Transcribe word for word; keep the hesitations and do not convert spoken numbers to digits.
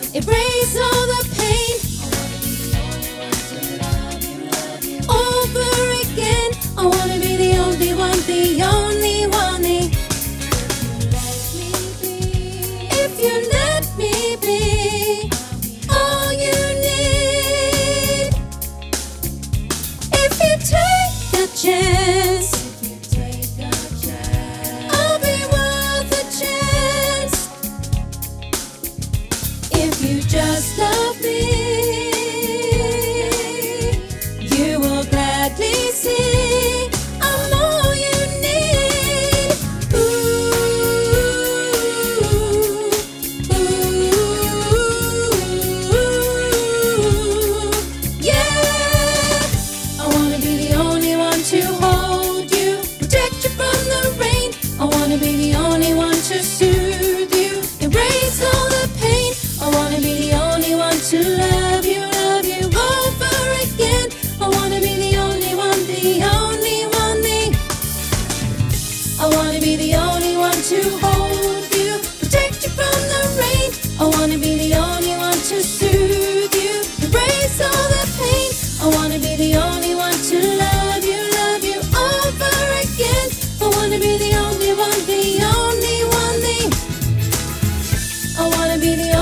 erase all the pain. Over again, I wanna be the only one, the only one. If you let me be all you need, if you take a chance, I'll be worth a chance. If you just love me, you will gladly see I'm all you need. Ooh, ooh, yeah. I wanna be the only one to hold you, protect you from the rain. I wanna be the only one to soothe you, erase all the pain. I wanna be the only one to love you, love you over again. I wanna be the only one, the only one, the I wanna be the only one to hold you, protect you from the rain. I wanna be the only one to soothe you, erase all the pain. I wanna be the only one to love you, love you over again. I wanna be the only one, the only one, the I wanna be the